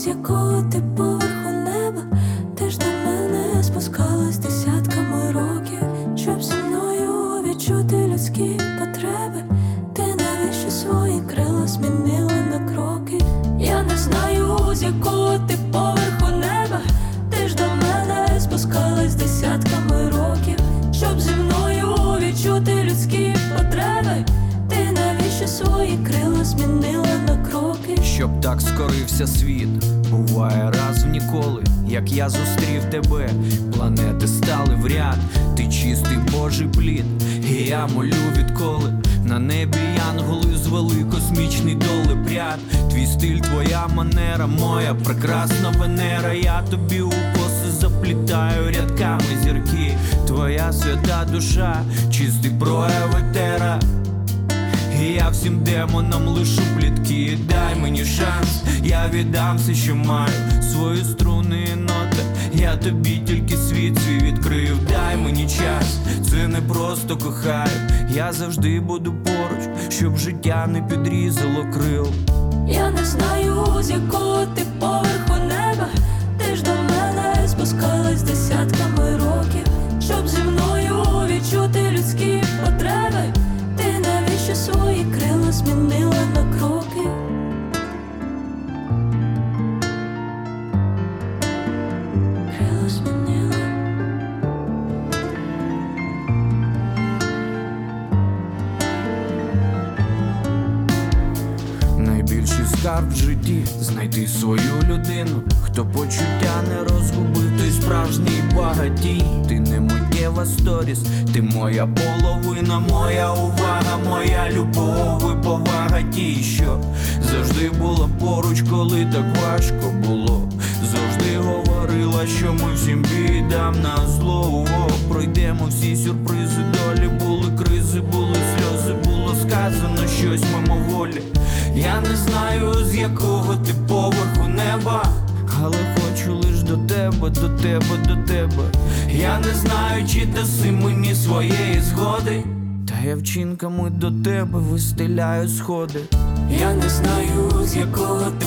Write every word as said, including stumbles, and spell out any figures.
з якого ти поверху неба. Ти ж до мене спускалась десятками років, щоб зі мною відчути людські потреби. Ти навіщо свої крила змінила на кроки? Я не знаю, з якого ти поверху неба. Ти ж до мене спускалась десятками років, щоб зі мною відчути людські потреби. Ти навіщо свої крила змінила на кроки? Щоб так скорився світ, буває раз в ніколи. Як я зустрів тебе, планети стали в ряд. Ти чистий Божий плід, і я молю відколи. На небі янголи звели космічний долепряд. Твій стиль, твоя манера, моя прекрасна Венера. Я тобі у коси заплітаю рядками зірки. Твоя свята душа, чистий прояв етера. І я всім демонам лишу плітки. Дай мені шанс, я віддам все, що маю, свої струни і ноти. Я тобі тільки світ свій відкрив. Дай мені час, це не просто кохаю. Я завжди буду поруч, щоб життя не підрізало крил. Я не знаю, з якого ти поверху неба. Ти ж до мене спускалась десятками років, щоб зі мною відчути людські потреби. Ти навіщо свої крила змінила на кроки? Крила змінила. Найбільший скарб в житті — знайти свою людину. Хто почуття не розгубив, той справжній багатій. Ти не миттєва сторіс, ти моя половина, моя увага, моя любов і повага. Ті, що завжди була поруч, коли так важко було. Завжди говорила, що ми всім бідам на зло. О, пройдемо всі сюрпризи долі. Були кризи, були сльози, було сказано щось мимоволі. Я не знаю, з якого ти поверху неба, але хочу лиш до тебе, до тебе, до тебе. Я не знаю, чи даси мені своєї згоди, та я вчинками до тебе вистеляю сходи. Я не знаю, з якого ти